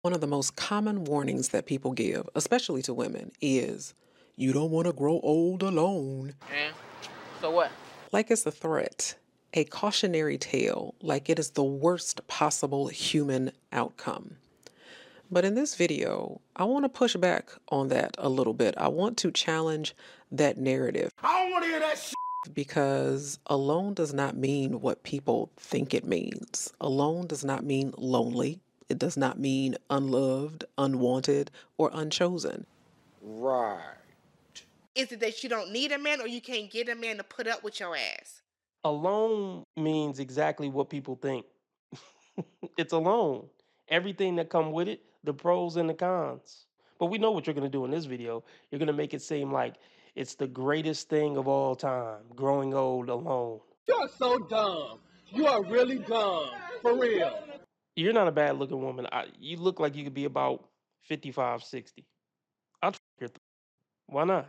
One of the most common warnings that people give, especially to women, is you don't want to grow old alone. And so what? Like it's a threat, a cautionary tale, like it is the worst possible human outcome. But in this video, I want to push back on that a little bit. I want to challenge that narrative. I don't want to hear that shit. Because alone does not mean what people think it means. Alone does not mean lonely. It does not mean unloved, unwanted, or unchosen. Right. Is it that you don't need a man or you can't get a man to put up with your ass? Alone means exactly what people think. It's alone. Everything that come with it, the pros and the cons. But we know what you're going to do in this video. You're going to make it seem like it's the greatest thing of all time, growing old alone. You're so dumb. You are really dumb. For real. You're not a bad looking woman. You look like you could be about 55, 60. I'll your Why not?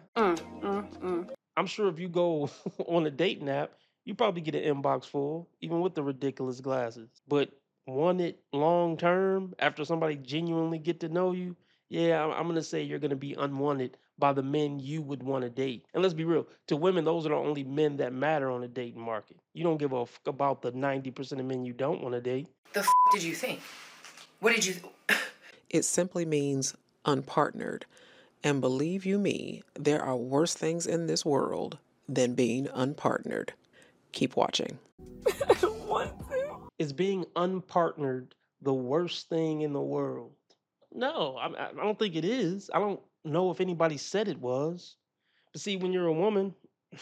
I'm sure if you go on a dating app, you probably get an inbox full, even with the ridiculous glasses. But want it long term after somebody genuinely get to know you, yeah, I'm gonna say you're gonna be unwanted by the men you would want to date. And let's be real, to women, those are the only men that matter on the dating market. You don't give a fuck about the 90% of men you don't want to date. The f did you think? What did you? It simply means unpartnered. And believe you me, there are worse things in this world than being unpartnered. Keep watching. I don't want to. Is being unpartnered the worst thing in the world? No, I don't think it is. I don't know if anybody said it was. But see, when you're a woman,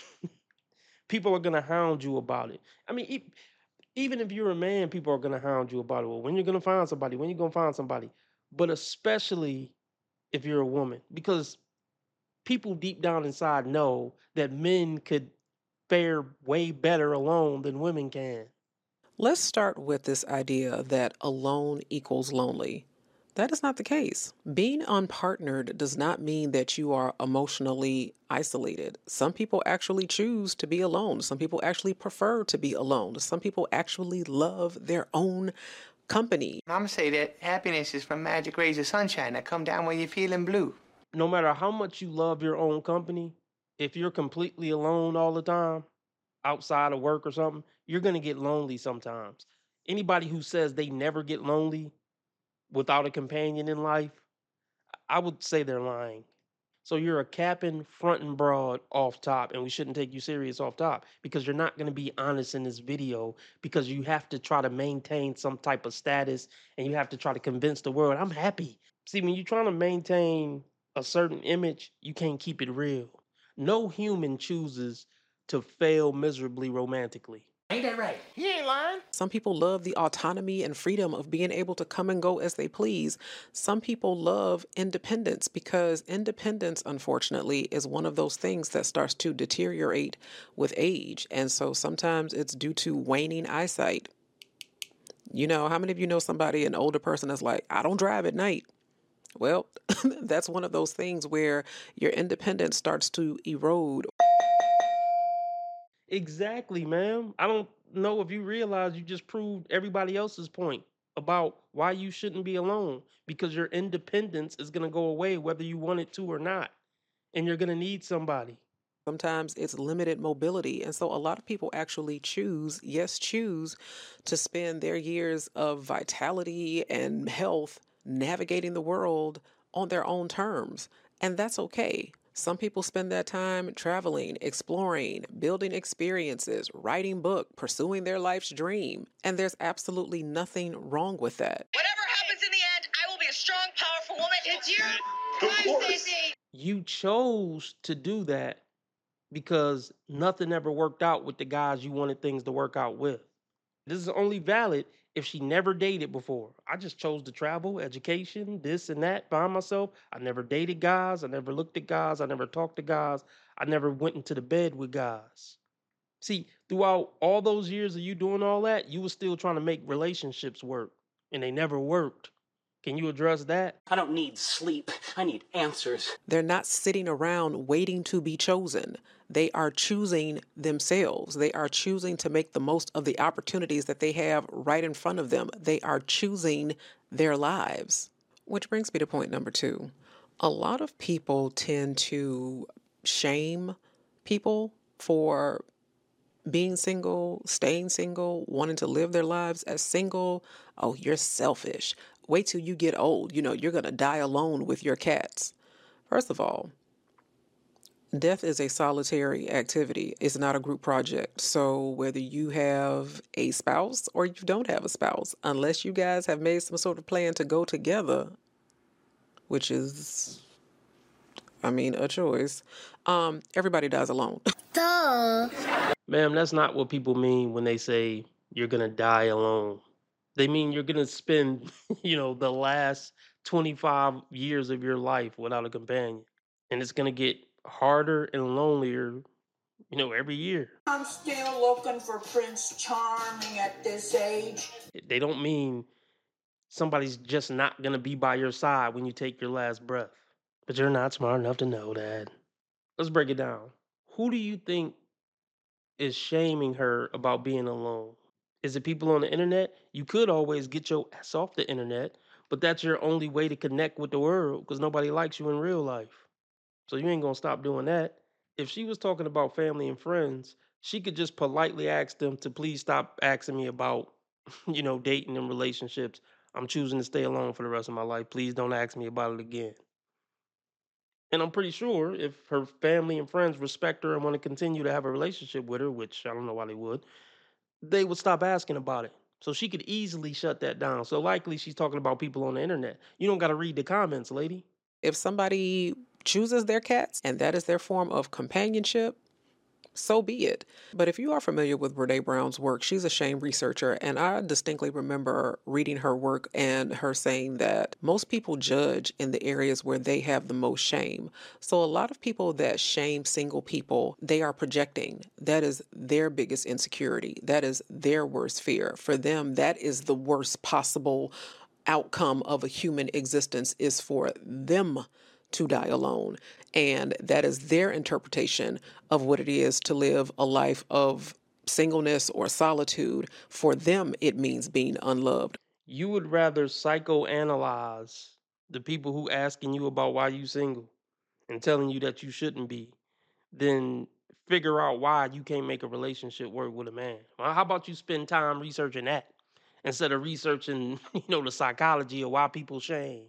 people are going to hound you about it. I mean, even if you're a man, people are going to hound you about it. Well, when you're going to find somebody, when you're going to find somebody. But especially if you're a woman, because people deep down inside know that men could fare way better alone than women can. Let's start with this idea that alone equals lonely. That is not the case. Being unpartnered does not mean that you are emotionally isolated. Some people actually choose to be alone. Some people actually prefer to be alone. Some people actually love their own company. I'm gonna say that happiness is from magic rays of sunshine that come down when you're feeling blue. No matter how much you love your own company, if you're completely alone all the time, outside of work or something, you're going to get lonely sometimes. Anybody who says they never get lonely without a companion in life, I would say they're lying. So you're a capping front and broad off top, and we shouldn't take you serious off top because you're not going to be honest in this video because you have to try to maintain some type of status and you have to try to convince the world, I'm happy. See, when you're trying to maintain a certain image, you can't keep it real. No human chooses to fail miserably romantically. Ain't that right? He ain't lying. Some people love the autonomy and freedom of being able to come and go as they please. Some people love independence because independence, unfortunately, is one of those things that starts to deteriorate with age. And so sometimes it's due to waning eyesight. You know, how many of you know somebody, an older person that's like, I don't drive at night? Well, that's one of those things where your independence starts to erode. Exactly, ma'am. I don't know if you realize you just proved everybody else's point about why you shouldn't be alone because your independence is going to go away whether you want it to or not. And you're going to need somebody. Sometimes it's limited mobility. And so a lot of people actually choose to spend their years of vitality and health navigating the world on their own terms. And that's okay. Some people spend that time traveling, exploring, building experiences, writing books, pursuing their life's dream. And there's absolutely nothing wrong with that. Whatever happens in the end, I will be a strong, powerful woman. It's your time, Stacey. You chose to do that because nothing ever worked out with the guys you wanted things to work out with. This is only valid if she never dated before. I just chose to travel, education, this and that by myself. I never dated guys. I never looked at guys. I never talked to guys. I never went into the bed with guys. See, throughout all those years of you doing all that, you were still trying to make relationships work, and they never worked. Can you address that? I don't need sleep. I need answers. They're not sitting around waiting to be chosen. They are choosing themselves. They are choosing to make the most of the opportunities that they have right in front of them. They are choosing their lives. Which brings me to point number 2. A lot of people tend to shame people for being single, staying single, wanting to live their lives as single. Oh, you're selfish. Wait till you get old. You know, you're going to die alone with your cats. First of all, death is a solitary activity. It's not a group project. So whether you have a spouse or you don't have a spouse, unless you guys have made some sort of plan to go together, which is, a choice, everybody dies alone. Duh. Ma'am, that's not what people mean when they say you're going to die alone. They mean you're going to spend, the last 25 years of your life without a companion. And it's going to get harder and lonelier, every year. I'm still looking for Prince Charming at this age. They don't mean somebody's just not going to be by your side when you take your last breath. But you're not smart enough to know that. Let's break it down. Who do you think is shaming her about being alone? Is it people on the internet? You could always get your ass off the internet, but that's your only way to connect with the world because nobody likes you in real life. So you ain't gonna stop doing that. If she was talking about family and friends, she could just politely ask them to please stop asking me about, dating and relationships. I'm choosing to stay alone for the rest of my life. Please don't ask me about it again. And I'm pretty sure if her family and friends respect her and want to continue to have a relationship with her, which I don't know why they would stop asking about it. So she could easily shut that down. So likely she's talking about people on the internet. You don't got to read the comments, lady. If somebody chooses their cats and that is their form of companionship, so be it. But if you are familiar with Brené Brown's work, she's a shame researcher, and I distinctly remember reading her work and her saying that most people judge in the areas where they have the most shame. So a lot of people that shame single people, they are projecting. That is their biggest insecurity. That is their worst fear. For them, that is the worst possible outcome of a human existence, is for them to die alone. And that is their interpretation of what it is to live a life of singleness or solitude. For them, it means being unloved. You would rather psychoanalyze the people who asking you about why you single and telling you that you shouldn't be than figure out why you can't make a relationship work with a man. Well, how about you spend time researching that instead of researching, the psychology of why people shame?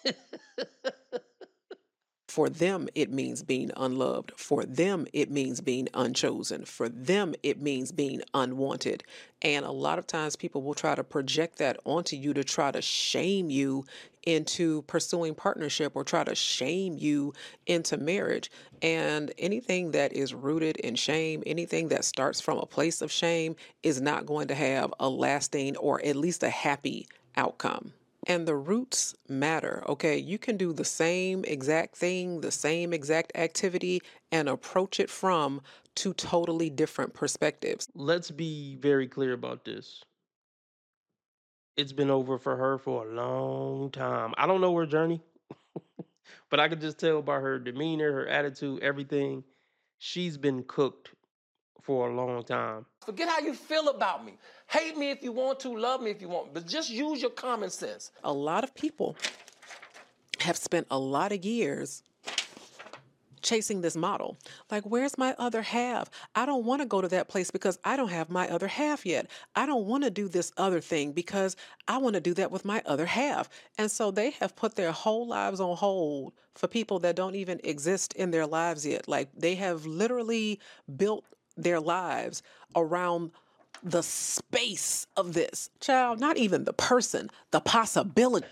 For them, it means being unloved. For them, it means being unchosen. For them, it means being unwanted. And a lot of times people will try to project that onto you to try to shame you into pursuing partnership or try to shame you into marriage. And anything that is rooted in shame, anything that starts from a place of shame, is not going to have a lasting or at least a happy outcome. And the roots matter, okay? You can do the same exact thing, the same exact activity, and approach it from 2 totally different perspectives. Let's be very clear about this. It's been over for her for a long time. I don't know her journey, but I could just tell by her demeanor, her attitude, everything. She's been cooked for a long time. Forget how you feel about me. Hate me if you want to, love me if you want, but just use your common sense. A lot of people have spent a lot of years chasing this model. Like, where's my other half? I don't want to go to that place because I don't have my other half yet. I don't want to do this other thing because I want to do that with my other half. And so they have put their whole lives on hold for people that don't even exist in their lives yet. Like, they have literally built their lives around the space of this. Child, not even the person, the possibility.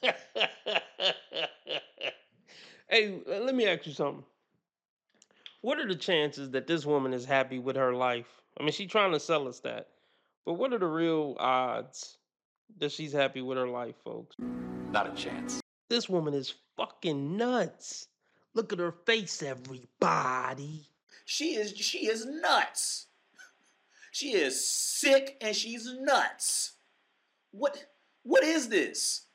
Hey, let me ask you something. What are the chances that this woman is happy with her life? I mean, she's trying to sell us that. But what are the real odds that she's happy with her life, folks? Not a chance. This woman is fucking nuts. Look at her face, everybody. She is nuts. She is sick and she's nuts. What is this?